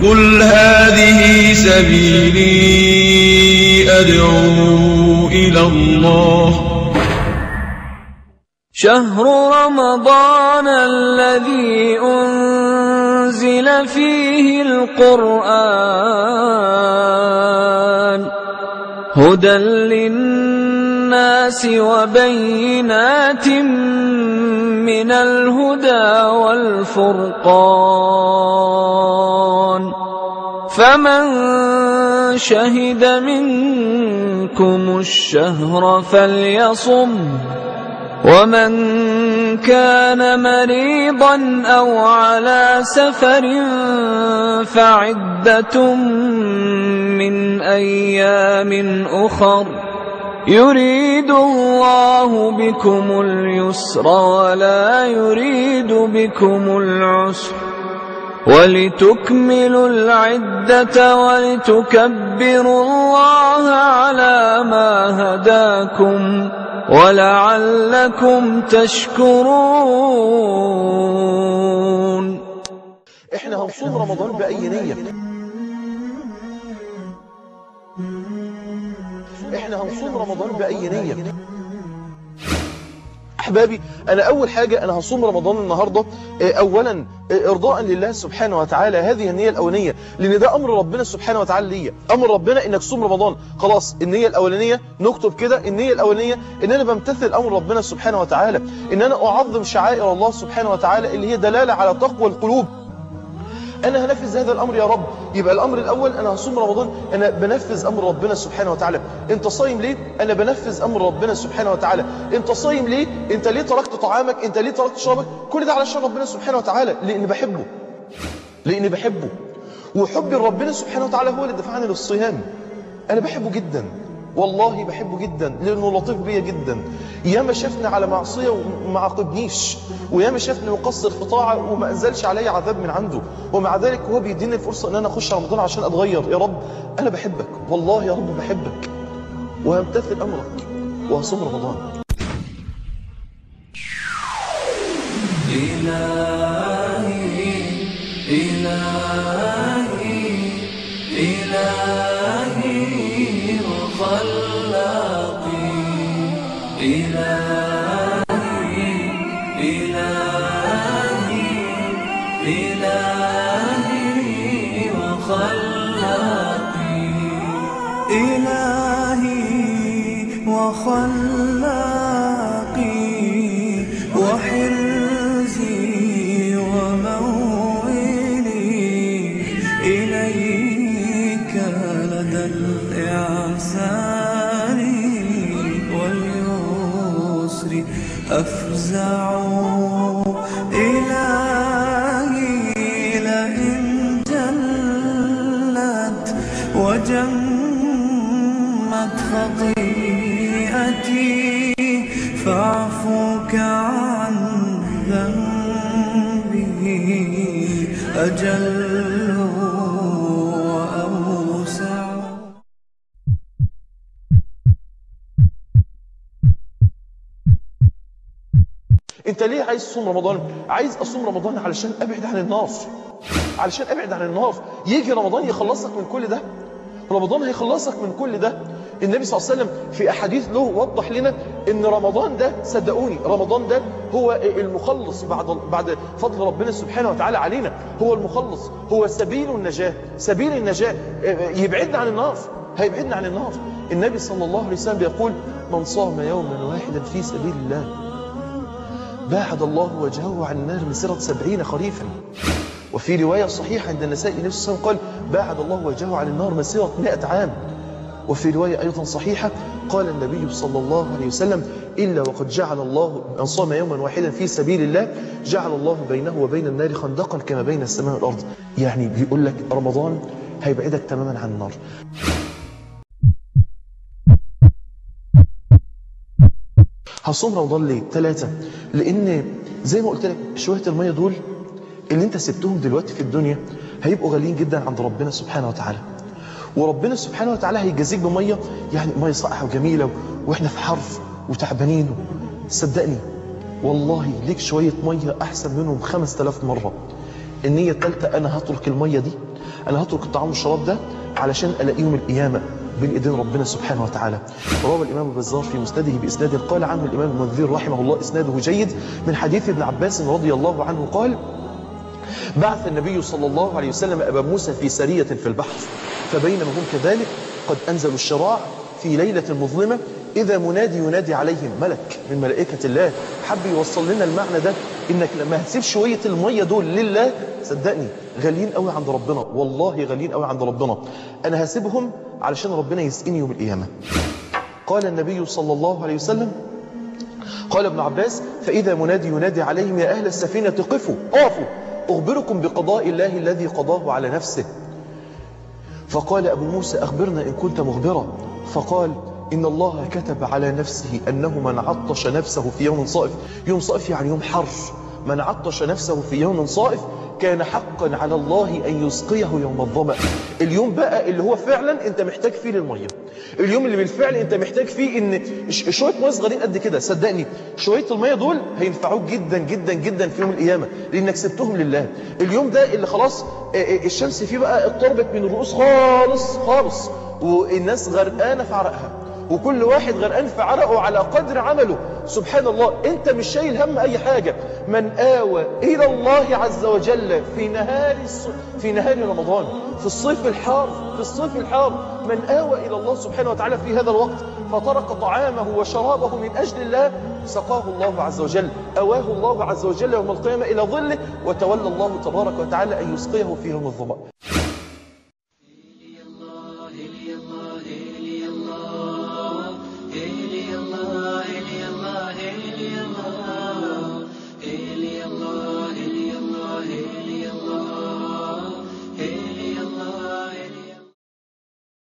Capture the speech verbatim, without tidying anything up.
قل هذه سبيلي أدعو إلى الله. شهر رمضان الذي أنزل فيه القرآن هدى للناس وبينات من الهدى والفرقان، فمن شهد منكم الشهر فليصم، ومن كان مريضا أو على سفر فعدة من أيام أخر، يريد الله بكم اليسر ولا يريد بكم العسر، ولتكملوا العدة ولتكبروا الله على ما هداكم ولعلكم تشكرون. احنا هنصوم رمضان بأي نية؟ احنا هنصوم رمضان بأي نية؟ احبابي، انا اول حاجة انا هصوم رمضان النهاردة اولا ارضاء لله سبحانه وتعالى، هذه النية الاولانية، لان ده امر ربنا سبحانه وتعالى ليا، امر ربنا انك تصوم رمضان. خلاص النية الاولانية نكتب كده، النية الاولانية ان انا بمتثل امر ربنا سبحانه وتعالى، ان انا اعظم شعائر الله سبحانه وتعالى اللي هي دلالة على تقوى القلوب. انا هنفذ هذا الامر يا رب. يبقى الامر الاول انا هصوم رمضان، انا بنفذ امر ربنا سبحانه وتعالى. انت صايم ليه؟ انا بنفذ امر ربنا سبحانه وتعالى. انت صايم ليه؟ انت ليه تركت طعامك؟ انت ليه تركت شرابك؟ كل ده علشان ربنا سبحانه وتعالى، لاني بحبه، لاني بحبه، وحبي لربنا سبحانه وتعالى هو اللي دفعني للصيام. انا بحبه جدا، والله بحبه جدا، لانه لطيف بيا جدا. ياما شافني على معصيه وما عاقبنيش، وياما شافني مقصر في طاعه وما انزلش علي عذاب من عنده، ومع ذلك هو بيديني الفرصه ان انا اخش رمضان عشان اتغير. يا رب انا بحبك، والله يا رب بحبك، وهمتثل امرك وهصوم رمضان. إلهي إلهي إلهي وخلاقي، إلهي إلهي إلهي وخلاقي، إلهي وخلاقي وحرزي وموئلي، إليك لدى الإعسار واليسر أفزع، إلهي لئن جلت وجمت خطيئتي فاعفوك عن ذنبي أجل وأوسع. انت ليه عايز تصوم رمضان؟ عايز اصوم رمضان علشان ابعد عن النار، علشان ابعد عن النار. يجي رمضان يخلصك من كل ده، رمضان هيخلصك من كل ده. النبي صلى الله عليه وسلم في احاديث له وضح لنا ان رمضان ده، صدقوني رمضان ده هو المخلص بعد بعد فضل ربنا سبحانه وتعالى علينا، هو المخلص، هو سبيل النجاة، سبيل النجاة، يبعدنا عن النار، هيبعدنا عن النار. النبي صلى الله عليه وسلم بيقول: من صام يوما واحدا في سبيل الله باعد الله وجهه عن النار مسيرة سبعين خريفا. وفي رواية صحيحة عند النسائي النبي صلى الله عليه وسلم قال: باعد الله وجهه عن النار مسيرة مئة عام. وفي رواية أيضا صحيحة قال النبي صلى الله عليه وسلم: إلا وقد جعل الله من صام يوما واحدا في سبيل الله جعل الله بينه وبين النار خندقا كما بين السماء والأرض. يعني بيقول لك رمضان هيبعدك تماما عن النار. هصوم رمضان ليه؟ ثلاثة، لأن زي ما قلت لك شوية المية دول اللي انت سبتهم دلوقتي في الدنيا هيبقوا غاليين جدا عند ربنا سبحانه وتعالى، وربنا سبحانه وتعالى هيجازيك بمية، يعني مية صالحة وجميلة واحنا في حرف وتعبانين. صدقني والله ليك شوية مية أحسن منهم خمس تلاف مرة. النية الثالثة أنا هترك المية دي، أنا هترك الطعام والشراب ده علشان ألاقيهم القيامة بين إيدين ربنا سبحانه وتعالى. روى الإمام البزار في مسنده بإسناد قال عنه الإمام المنذر رحمه الله إسناده جيد من حديث ابن عباس رضي الله عنه قال: بعث النبي صلى الله عليه وسلم أبا موسى في سرية في البحر، فبينما هم كذلك قد أنزلوا الشراع في ليلة مظلمة إذا منادي ينادي عليهم ملك من ملائكة الله. حب يوصل لنا المعنى ده، إنك لما هتسيب شوية المية دول لله صدقني غاليين قوي عند ربنا، والله غاليين قوي عند ربنا. أنا هسيبهم علشان ربنا يسقيني يوم القيامة. قال النبي صلى الله عليه وسلم قال ابن عباس: فإذا منادي ينادي عليهم يا أهل السفينة قفوا أقفوا أخبركم بقضاء الله الذي قضاه على نفسه. فقال أبو موسى: أخبرنا إن كنت مخبرا. فقال: إن الله كتب على نفسه أنه من عطش نفسه في يوم صائف، يوم صائف يعني يوم حر، من عطش نفسه في يوم صائف كان حقا على الله أن يسقيه يوم الظمأ. اليوم بقى اللي هو فعلا انت محتاج فيه للمية، اليوم اللي بالفعل انت محتاج فيه ان شوية مية صغيرين قد كده، صدقني شوية المية دول هينفعوك جدا جدا جدا في يوم القيامة لانك سبتهم لله. اليوم ده اللي خلاص الشمس فيه بقى اقتربت من الرؤوس خالص خالص، والناس غرقانة في عرقها، وكل واحد غرقان في عرقه على قدر عمله. سبحان الله، انت مش شايل هم اي حاجة. من آوى الى الله عز وجل في نهار في نهار رمضان، في الصيف الحار، في الصيف الحار من آوى الى الله سبحانه وتعالى في هذا الوقت فترك طعامه وشرابه من اجل الله، سقاه الله عز وجل، اواه الله عز وجل يوم القيامة الى ظله، وتولى الله تبارك وتعالى ان يسقيه في يوم الظمأ.